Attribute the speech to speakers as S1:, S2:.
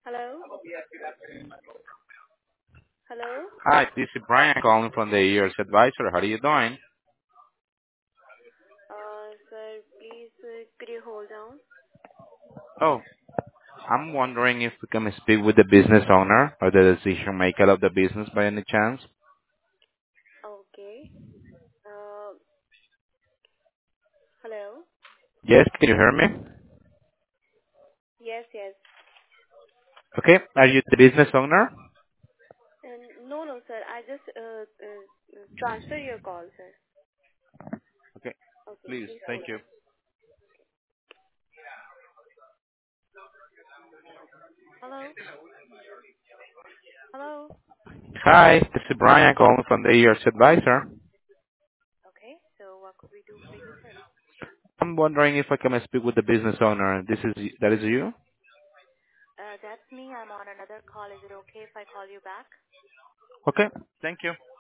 S1: Hello? Hello?
S2: Hi, this is Brian calling from the Years Advisor. How are you doing?
S1: Sir, please, could you hold on?
S2: Oh, I'm wondering if we can speak with the business owner or the decision maker of the business by any chance.
S1: Okay. Uh, Hello?
S2: Yes, can you hear me?
S1: Yes, yes.
S2: Okay, are you the business owner?
S1: No, no, sir. I just transfer your call, sir.
S2: Okay,
S1: Okay,
S2: please,
S1: please
S2: thank
S1: hold
S2: you.
S1: on. Hello? Hello?
S2: Hi, this is Brian calling from the Years Advisor.
S1: Okay, so what could we do for you, sir?
S2: I'm wondering if I can speak with the business owner. That is you?
S1: That's me. I'm on another call. Is it okay if I call you back?
S2: Okay, thank you.